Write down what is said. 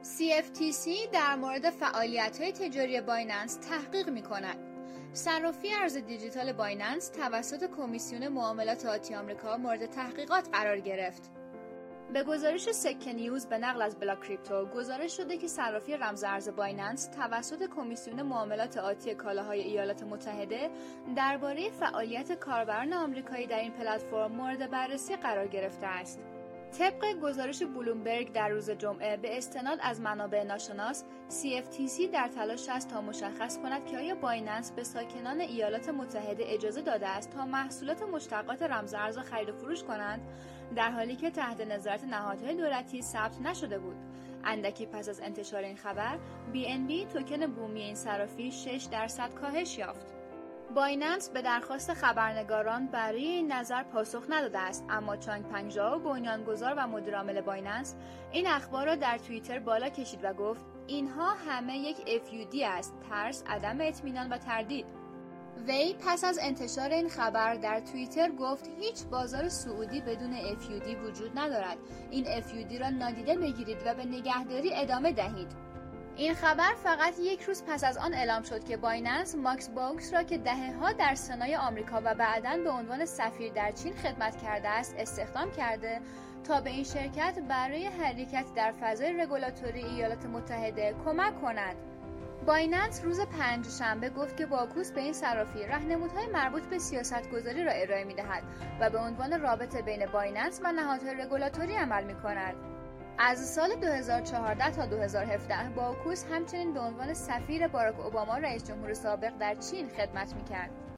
CFTC در مورد فعالیت‌های تجاری بایننس تحقیق می‌کند. صرافی ارز دیجیتال بایننس توسط کمیسیون معاملات آتی آمریکا مورد تحقیقات قرار گرفت. به گزارش سکه نیوز به نقل از بلاک کریپتو گزارش شده که صرافی رمز ارز بایننس توسط کمیسیون معاملات آتی کالاهای ایالات متحده درباره فعالیت کاربران آمریکایی در این پلتفرم مورد بررسی قرار گرفته است. طبق گزارش بلومبرگ در روز جمعه به استناد از منابع ناشناس، CFTC در تلاش است تا مشخص کند که آیا بایننس به ساکنان ایالات متحده اجازه داده است تا محصولات مشتقات رمز ارز را خرید و فروش کنند، در حالی که تحت نظارت نهادهای دولتی ثبت نشده بود. اندکی پس از انتشار این خبر، BNB توکن بومی این صرافی 6% کاهش یافت. بایننس به درخواست خبرنگاران برای این نظر پاسخ نداده است، اما چانگ پنگ‌ژائو بنیانگذار و مدیرعامل بایننس این اخبار را در توییتر بالا کشید و گفت اینها همه یک FUD است: ترس، عدم اطمینان و تردید. وی پس از انتشار این خبر در توییتر گفت هیچ بازار سعودی بدون FUD وجود ندارد. این FUD را نادیده بگیرید و به نگهداری ادامه دهید. این خبر فقط یک روز پس از آن اعلام شد که بایننس ماکس باوکس را که دهه‌ها در سنای آمریکا و بعداً به عنوان سفیر در چین خدمت کرده است استخدام کرده تا به این شرکت برای حرکت در فضای رگولاتوری ایالات متحده کمک کند. بایننس روز پنجشنبه گفت که باکوس به این صرافی راهنمودهای مربوط به سیاست‌گذاری را ارائه می‌دهد و به عنوان رابطه بین بایننس و نهادهای رگولاتوری عمل می‌کند. از سال 2014 تا 2017 باکوس همچنین به عنوان سفیر باراک اوباما رئیس جمهور سابق در چین خدمت می‌کرد.